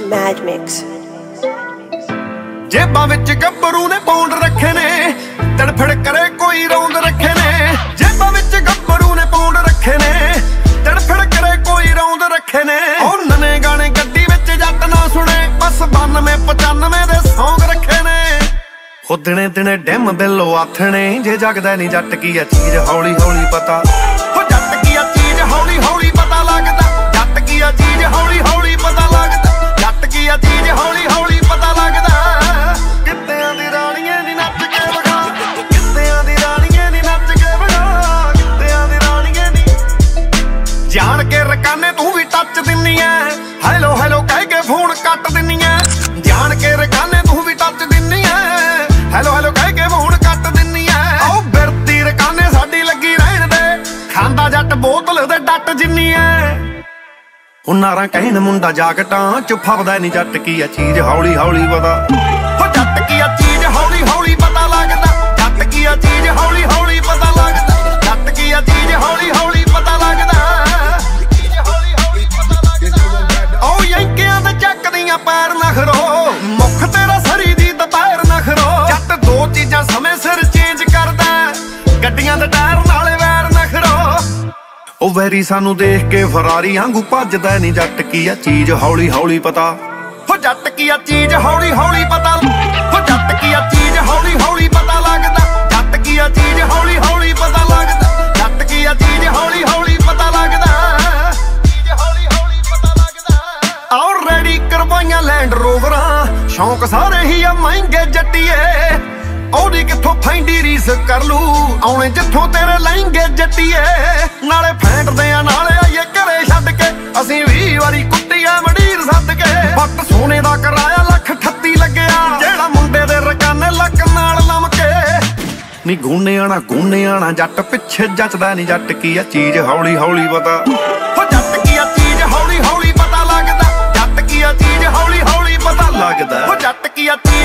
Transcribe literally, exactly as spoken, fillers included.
Mad Mix। जेबां विच गब्बरू ने pond रखे ने, तड़फड़ करे कोई रौंद रखे ने। जेबां विच गब्बरू ने पौंड रखे ने, तड़फड़ करे कोई रौंद रखे ने। ओ नने गाने गड्डी विच जट ना सुने, बस बानवे पचानवे दे सौंग रखे ने। हो दिने दिने डिम बिलो आथणे, जे जगदा नी जट की आ चीज हौली हौली पता। हो जट की आ चीज हौली हौली पता लगदा, जट की आ चीज हौली हौली पता लगदा, जट की आ चीज हौली हौली पता लगदा। कित्तियां दी राणियां नी नच के विखा, कित्तियां दी राणियां नी नच के विखा, कित्तियां दी राणियां नी। जान के रकाने तू भी टच दिन्नी ऐ, हैलो हैलो कह के फोन कट दिन्नी ऐ। जान के रकाने तू भी टच दिन्नी ऐ, हैलो हैलो कह के फोन कट दिन्नी ऐ। ओ बिरती रकाने साडी लगी रहण दे, खांदा जट बोतल दे डट जिन्नी ऐ। नारा कहन मुंडा जागटां च फबदा नी जट की आ चीज हौली हौली पता। हो जट की आ चीज हौली हौली पता लगदा, जट की आ चीज हौली हौली पता लगदा, जट की आ चीज हौली हौली पता लगदा। ओ यंकियां ते चकदियां पैर नखरो, मुख तेरा सरी दी दुपहर नखरो। जट दो चीजां समय सिर चेंज करदा, गड्डियां दे टायर नाले वैर नखरो। ओ वैरी सानू देख के फरारी आंगू भजदा नी जट की आ चीज हौली हौली पता। हो जट की आ चीज हौली हौली पता, हो जट की आ चीज हौली हौली पता लगदा, जट की आ चीज हौली हौली पता लगदा, जट की आ चीज हौली हौली पता लगदा, चीज हौली हौली पता लगदा। और रेडी करवाइयां लैंड रोवरां, शौक सारे ही आ महंगे जट्टीए। ओदी किथों फैंडी रीस कर लू, आउणे जिथों तेरे लहंगे जट्टीए। नाले फैंटदे आ नाले आइए घरे छड्ड के, असीं ਵੀਹ ਵਾਰੀ ਕੁੱਟੀਆਂ ਮੰਡੀਰ ਸੱਦ ਕੇ। ਪੱਟ ਸੋਨੇ ਦਾ ਕਿਰਾਇਆ ਲੱਖ ਅਠੱਤੀ ਲੱਗਿਆ, ਜਿਹੜਾ ਮੁੰਡੇ ਦੇ ਰਕਾਨੇ ਲੱਕ ਨਾਲ ਲਮਕੇ। ਨੀ ਗੂਨੇ ਆਣਾ ਗੂਨੇ ਆਣਾ ਜੱਟ ਪਿੱਛੇ ਜੱਚਦਾ ਨੀ ਜੱਟ ਕੀ ਆ ਚੀਜ਼ ਹੌਲੀ ਹੌਲੀ ਪਤਾ। ਹੋ ਜੱਟ ਕੀ ਆ ਚੀਜ਼ ਹੌਲੀ ਹੌਲੀ ਪਤਾ ਲੱਗਦਾ, ਜੱਟ ਕੀ ਆ ਚੀਜ਼ ਹੌਲੀ ਹੌਲੀ ਪਤਾ ਲੱਗਦਾ। ਹੋ ਜੱਟ ਕੀ ਆ ਚੀਜ਼